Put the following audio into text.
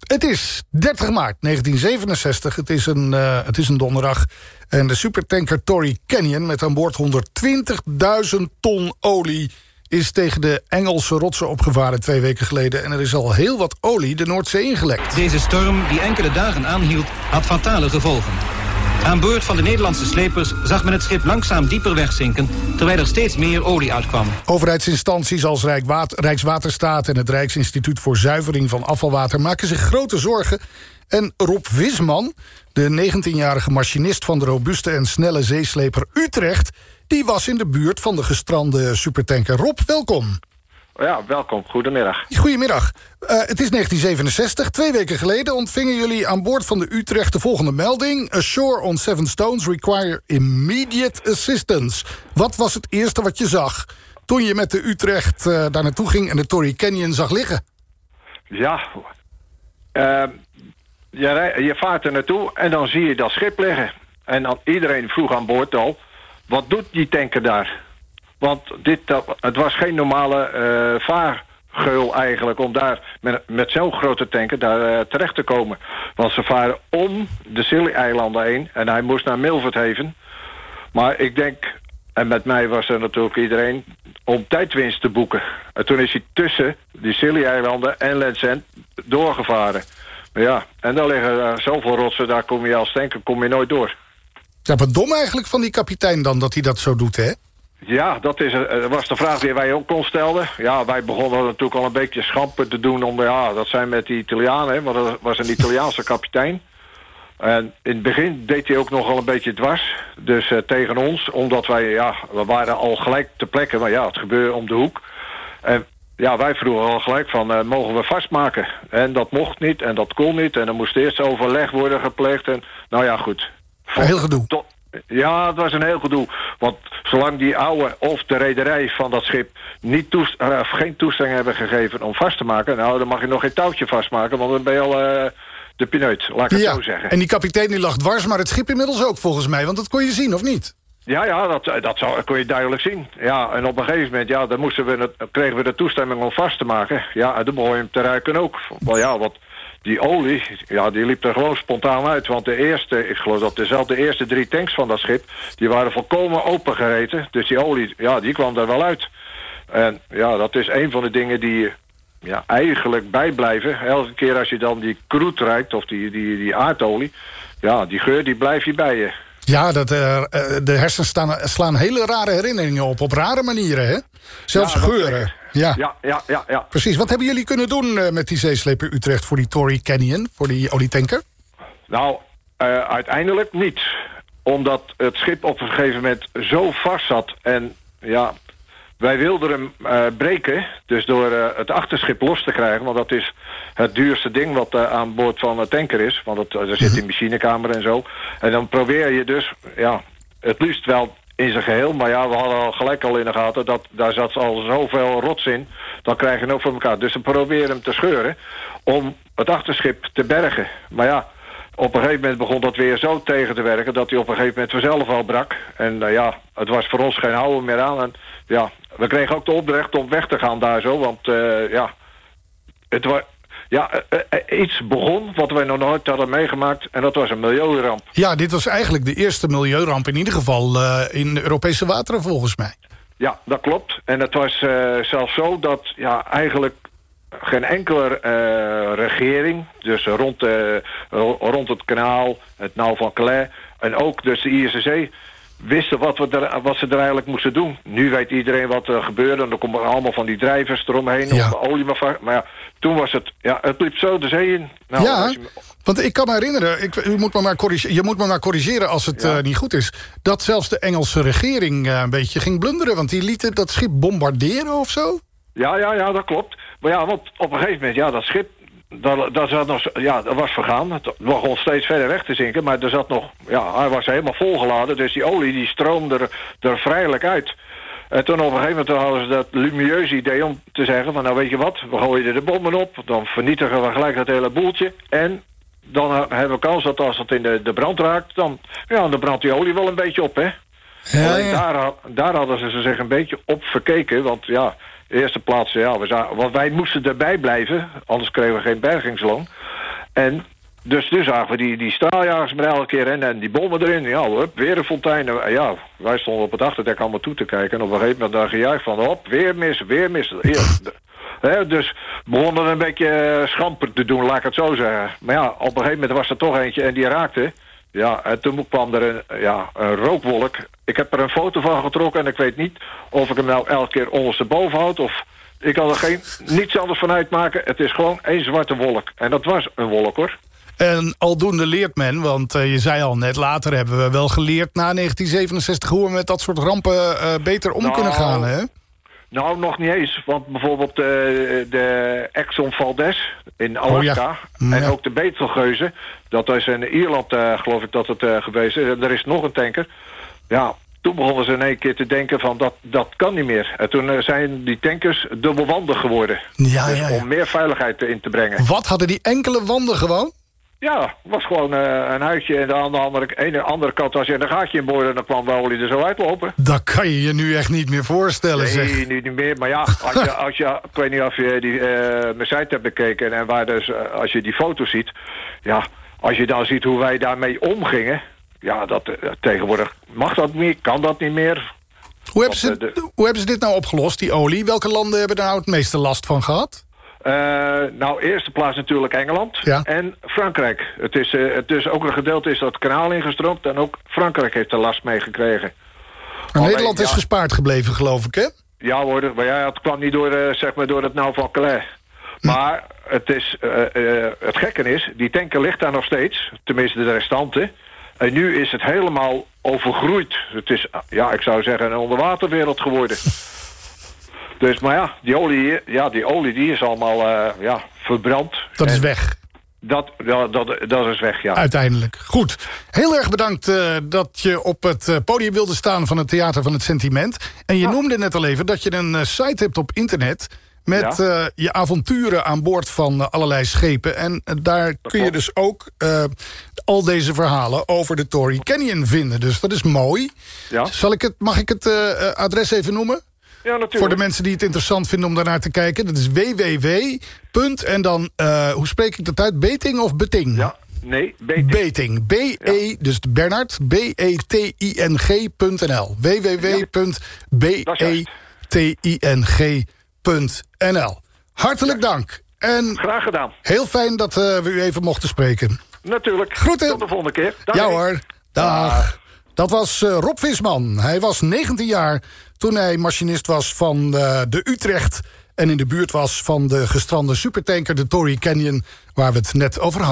Het is 30 maart 1967. Het is een donderdag. En de supertanker Torrey Canyon met aan boord 120.000 ton olie is tegen de Engelse rotsen opgevaren 2 weken geleden. En er is al heel wat olie de Noordzee ingelekt. Deze storm, die enkele dagen aanhield, had fatale gevolgen. Aan boord van de Nederlandse slepers zag men het schip langzaam dieper wegzinken, terwijl er steeds meer olie uitkwam. Overheidsinstanties als Rijkswaterstaat en het Rijksinstituut voor Zuivering van Afvalwater maken zich grote zorgen. En Rob Wisman, de 19-jarige machinist van de robuuste en snelle zeesleper Utrecht, die was in de buurt van de gestrande supertanker. Rob, welkom. Ja, welkom. Goedemiddag. Goedemiddag. Het is 1967. 2 weken geleden ontvingen jullie aan boord van de Utrecht de volgende melding. Ashore on Seven Stones require immediate assistance. Wat was het eerste wat je zag toen je met de Utrecht daar naartoe ging en de Torrey Canyon zag liggen? Ja, je vaart er naartoe en dan zie je dat schip liggen. En dan iedereen vroeg aan boord al, wat doet die tanker daar? Want het was geen normale vaargeul eigenlijk om daar met zo'n grote tanker daar terecht te komen. Want ze varen om de Scilly-eilanden heen en hij moest naar Milford Maar ik denk, en met mij was er natuurlijk iedereen, om tijdwinst te boeken. En toen is hij tussen die Scilly-eilanden en Land's End doorgevaren. Maar ja, en daar liggen zoveel rotsen, daar kom je als tanker nooit door. Ja, wat dom eigenlijk van die kapitein dan dat hij dat zo doet, hè? Ja, dat was de vraag die wij ook ons stelden. Ja, wij begonnen natuurlijk al een beetje schamper te doen dat zijn met die Italianen, hè, want dat was een Italiaanse kapitein. En in het begin deed hij ook nogal een beetje dwars. Dus tegen ons, omdat we waren al gelijk ter plekke, maar ja, het gebeurde om de hoek. En ja, wij vroegen al gelijk van, mogen we vastmaken? En dat mocht niet, en dat kon niet, en er moest eerst overleg worden gepleegd. En nou ja, goed. Een heel gedoe. Ja, het was een heel gedoe. Want zolang die oude of de rederij van dat schip geen toestemming hebben gegeven om vast te maken, nou, dan mag je nog geen touwtje vastmaken, want dan ben je al de pineut, laat ik het zo zeggen. En die kapitein die lag dwars, maar het schip inmiddels ook volgens mij, want dat kon je zien, of niet? Ja, dat kon je duidelijk zien. Ja, en op een gegeven moment, dan kregen we de toestemming om vast te maken. Ja, en dan begon je hem te ruiken ook. Wel ja, wat die olie, die liep er gewoon spontaan uit. Want ik geloof dat de eerste 3 tanks van dat schip, die waren volkomen opengereten. Dus die olie, die kwam er wel uit. En ja, dat is een van de dingen die eigenlijk bijblijven. Elke keer als je dan die crude ruikt, of die aardolie, die geur, die blijft je bij je. Ja, de hersens slaan hele rare herinneringen op rare manieren, hè? Zelfs geuren. Ja. Precies. Wat hebben jullie kunnen doen met die zeesleper Utrecht voor die Torrey Canyon, voor die olietanker? Nou, uiteindelijk niet. Omdat het schip op een gegeven moment zo vast zat. En wij wilden hem breken, dus door het achterschip los te krijgen. Want dat is het duurste ding wat aan boord van een tanker is. Want er zit een machinekamer en zo. En dan probeer je dus, het liefst wel in zijn geheel. Maar we hadden al gelijk in de gaten dat daar zat al zoveel rots in. Dan krijg je hem ook voor elkaar. Dus we proberen hem te scheuren om het achterschip te bergen. Maar op een gegeven moment begon dat weer zo tegen te werken dat hij op een gegeven moment vanzelf al brak. En het was voor ons geen houden meer aan. En we kregen ook de opdracht om weg te gaan daar zo. Want het was iets begon wat wij nog nooit hadden meegemaakt. En dat was een milieuramp. Ja, dit was eigenlijk de eerste milieuramp in ieder geval in de Europese wateren volgens mij. Ja, dat klopt. En het was zelfs zo dat eigenlijk geen enkele regering, dus rond het kanaal, het nauw van Calais en ook dus de ISSC, wisten wat ze er eigenlijk moesten doen. Nu weet iedereen wat er gebeurde. En dan komen allemaal van die drijvers eromheen. Om de olie maar toen was het het liep zo de zee in. Nou, want ik kan me herinneren, je moet me maar corrigeren als het niet goed is, dat zelfs de Engelse regering een beetje ging blunderen. Want die lieten dat schip bombarderen of zo? Ja, dat klopt. Maar want op een gegeven moment, dat schip, dat zat nog, dat was vergaan. Het begon steeds verder weg te zinken, maar er zat nog, hij was helemaal volgeladen. Dus die olie die stroomde er vrijelijk uit. En toen op een gegeven moment hadden ze dat lumieuze idee om te zeggen van, nou weet je wat, we gooien er de bommen op, dan vernietigen we gelijk dat hele boeltje. En dan hebben we kans dat als het in de brand raakt, dan brandt die olie wel een beetje op, hè. Daar hadden ze zich een beetje op verkeken, want eerste plaats, want wij moesten erbij blijven, anders kregen we geen bergingsloon. En dus zagen we die straaljagers met elke keer en die bommen erin. Ja, hup, weer een fontein. Ja, wij stonden op het achterdek allemaal toe te kijken. En op een gegeven moment daar gejuich van, hop, weer mis. Dus begonnen een beetje schamper te doen, laat ik het zo zeggen. Maar ja, op een gegeven moment was er toch eentje en die raakte. Ja, en toen kwam er een rookwolk. Ik heb er een foto van getrokken en ik weet niet of ik hem nou elke keer ondersteboven houd of... Ik kan er niets anders van uitmaken. Het is gewoon één zwarte wolk. En dat was een wolk, hoor. En aldoende leert men, want je zei al net... later hebben we wel geleerd na 1967... hoe we met dat soort rampen beter om kunnen gaan, hè? Nou, nog niet eens. Want bijvoorbeeld de Exxon Valdez in Alaska... en ook de Betelgeuze... dat is in Ierland, geloof ik dat het geweest is. En er is nog een tanker. Ja... Toen begonnen ze in één keer te denken van dat kan niet meer. En toen zijn die tankers dubbelwandig geworden. Ja. Om meer veiligheid in te brengen. Wat, hadden die enkele wanden gewoon? Ja, het was gewoon een huisje. En aan de andere kant, als je een gaatje in boorde... dan kwam de olie er zo uitlopen. Dat kan je je nu echt niet meer voorstellen, zeg. Nee, nu niet meer. Maar ja, als je ik weet niet of je mijn site hebt bekeken... en waar dus, als je die foto's ziet... ja, als je dan ziet hoe wij daarmee omgingen... Ja, tegenwoordig mag dat niet, kan dat niet meer. Hoe hebben ze dit nou opgelost, die olie? Welke landen hebben daar nou het meeste last van gehad? Nou, eerste plaats natuurlijk Engeland en Frankrijk. Het is ook een gedeelte is dat kanaal ingestroomd... en ook Frankrijk heeft er last mee gekregen. Nederland is gespaard gebleven, geloof ik, hè? Ja hoor, maar ja, het kwam niet door het nauw van Calais. Maar het gekke is, die tanker ligt daar nog steeds. Tenminste, de restanten... En nu is het helemaal overgroeid. Het is, ik zou zeggen, een onderwaterwereld geworden. Dus, maar ja, die olie die is allemaal verbrand. Dat is weg. Dat is weg, ja. Uiteindelijk. Goed. Heel erg bedankt dat je op het podium wilde staan van het Theater van het Sentiment. En je noemde net al even dat je een site hebt op internet... met je avonturen aan boord van allerlei schepen. En daar kun je dus ook al deze verhalen over de Torrey Canyon vinden. Dus dat is mooi. Ja. Mag ik het adres even noemen? Ja, natuurlijk. Voor de mensen die het interessant vinden om daarnaar te kijken. Dat is www. En dan, hoe spreek ik dat uit? Beting of Beting? Ja, nee, Beting. Beting. B-E, dus Bernard, B-E-T-I-N-G.nl. www.beting.nl. Hartelijk dank. En graag gedaan. Heel fijn dat we u even mochten spreken. Natuurlijk. Groeten. Tot de volgende keer. Dag. Ja hoor. Dag. Dat was Rob Visman. Hij was 19 jaar toen hij machinist was van de Utrecht... en in de buurt was van de gestrande supertanker de Torrey Canyon... waar we het net over hadden.